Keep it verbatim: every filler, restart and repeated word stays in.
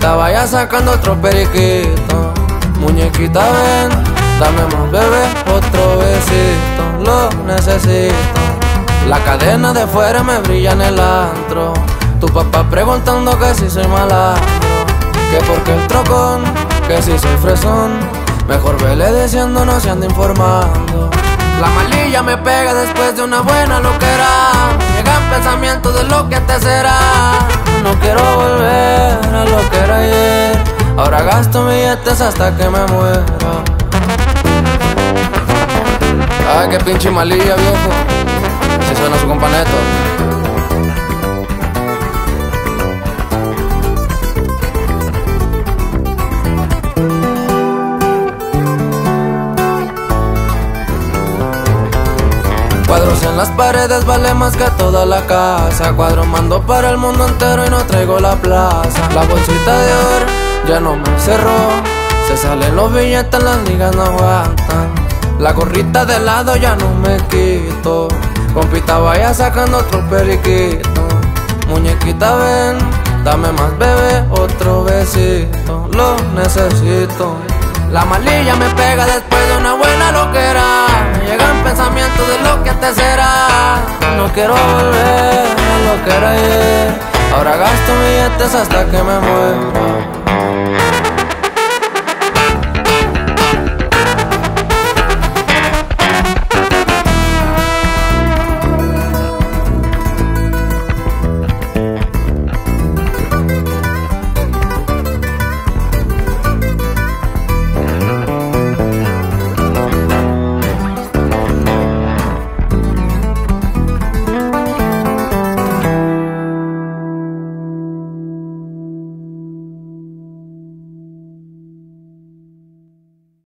Compita, vaya sacando otro periquito. Muñequita, ven, dame más, bebé, otro besito. Lo necesito. La cadena de fuera me brilla en el antro. Tu papá preguntando que si soy malandro, que porque el trocón, que si soy fresón. Mejor vele diciendo, no se anda informando. La malilla me pega después de una buena loquera. Llegan pensamientos de lo que te será. No quiero volver a lo que era ayer. Ahora gasto billetes hasta que me muera. Ay, qué pinche malilla, viejo. Si suena su companeto. Cuadros en las paredes vale más que toda la casa. Cuadro mando para el mundo entero y no traigo la plaza. La bolsita de oro ya no me cerró. Se salen los billetes, las ligas no aguantan. La gorrita de lado ya no me quito. Compita, vaya sacando otro periquito. Muñequita, ven, dame más, bebé, otro besito. Lo necesito. La malilla me pega después de una buena loquera. Me llegan pensamientos de lo que te será. No quiero volver a lo que era ayer. Ahora gasto billetes hasta que me muera.